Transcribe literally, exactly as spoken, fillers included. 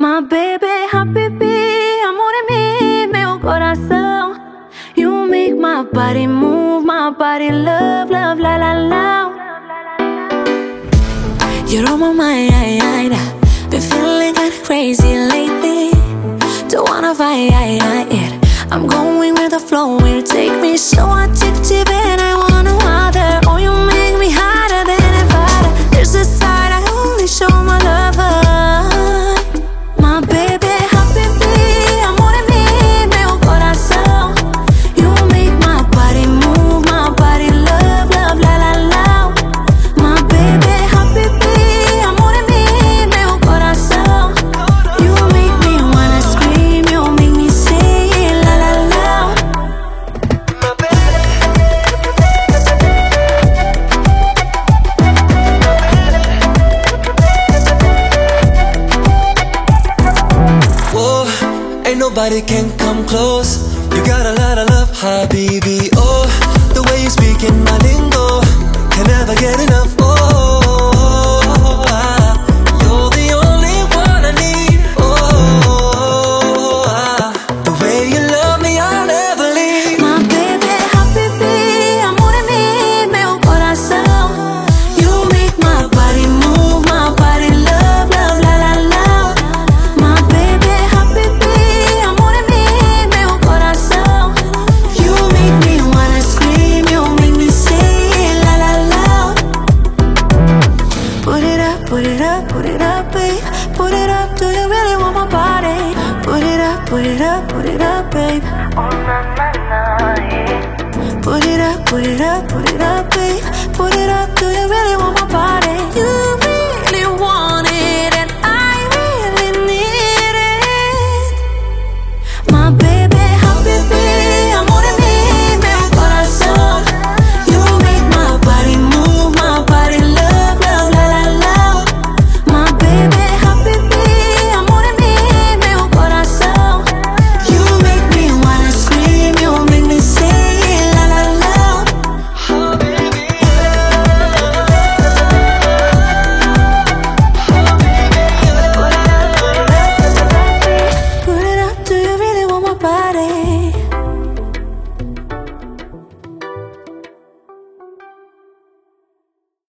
My baby, habibi, amor de mí, meu coração. You make my body move, my body love, love, la, la, la. You're on my mind, been feeling kinda crazy lately. Don't wanna fight it, I'm going with the flow, will take me so addictive and I wanna water. Oh, you make me hotter than a fire. There's a side I only show my lover. My baby, habibi, amor de mí, meu coração. You make my body move, my body love, love, la, la, la. My baby, habibi, amor de mí, meu coração. You make me wanna scream, you make me say it, la, la, la. Whoa, ain't nobody can come close. You got a lot of love, habibi. Oh, the way you speak in my lingo, can never get enough. Oh, ah, you're the only one I need. Oh, ah, the way you love me, I'll never leave. My baby, habibi, amor de mí, meu coração. You make my body move, my body love, love, la, la, la. My baby, habibi, amor de mí, meu coração. You make me wanna scream, you make me say it, la, la, la. Put it up, put it up, put it up, babe. Put it up, do you really want my body? Put it up, put it up, put it up, babe. Put it up, put it up, put it up, babe. Put it up, do you really want my body?